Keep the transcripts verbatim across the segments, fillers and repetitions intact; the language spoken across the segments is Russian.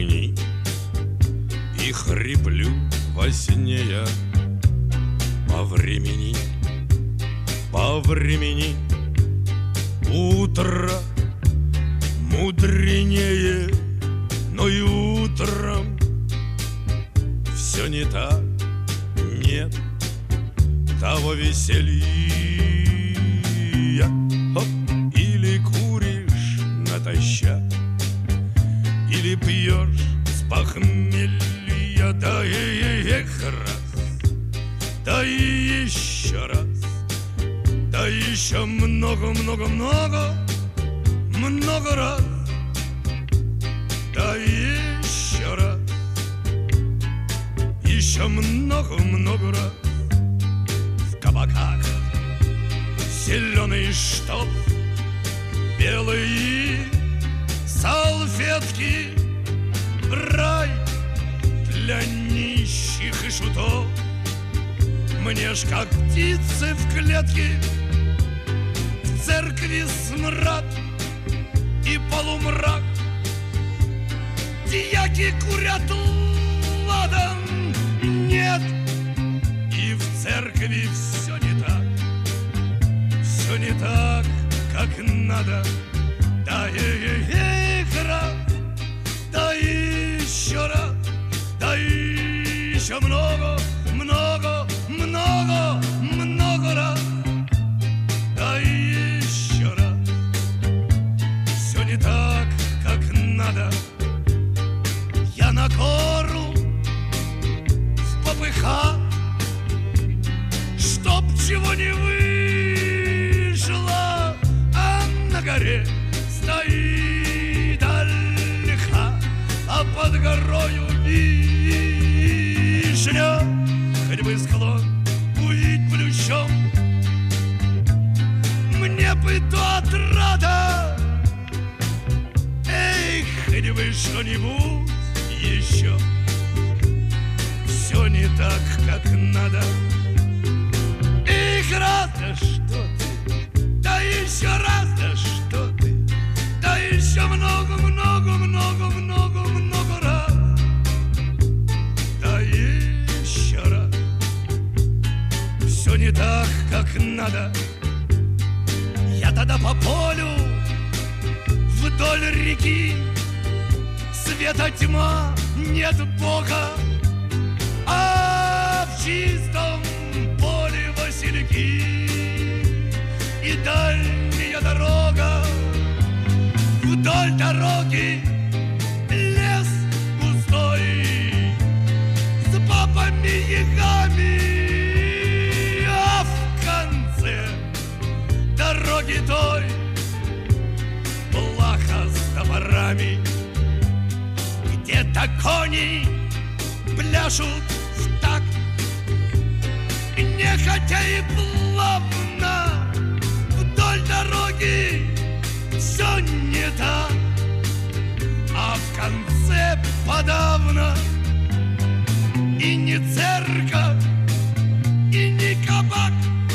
времени, и хриплю во сне я по времени, по времени. Утро мудренее, но и утром все не так, нет того веселья. Хоп, или куришь натощак, или пьешь с похмелья, да и эх раз, да и еще раз, да еще много-много-много, много раз, да еще раз, еще много-много раз. В кабаках зеленый штоф, белые салфетки, рай для нищих и шутов. Мне ж как птицы в клетке, в церкви смрад и полумрак. Дьяки курят ладан, нет, и в церкви все не так, все не так, как надо. Да эх раз, да еще раз, да еще много, много, много, много раз, да еще раз. Все не так, как надо. Я на гору в попыхах, чтоб чего не вышло, а на горе стоит ольха, а под горою вишня. Хоть бы склон увидеть плющом, мне бы то отрада. Эй, хоть бы что-нибудь еще. Все не так, как надо. Эх, раз, да что ты, да еще раз, да что ты, да еще много, много, много, много, много раз, да еще раз. Все не так, как надо. Я тогда по полю вдоль реки, света тьма, нет Бога, а в чистом поле васильки и дальняя дорога. Вдоль дороги лес густой с бабами-ягами, а в конце дороги той плаха с топорами. Где-то кони пляшут в такт, нехотя и плавно. Вдоль дороги все не так, а в конце подавно и не церковь, и не кабак,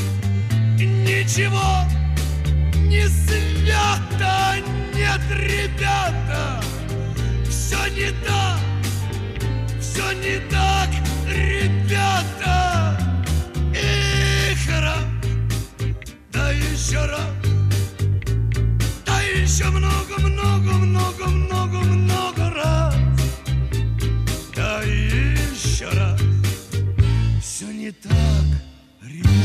ничего не свято. Нет, ребята, все не так, все не так, ребята. Эх, раз, да еще раз, да еще много, много, много, много, много раз, да еще раз. Все не так, ребята.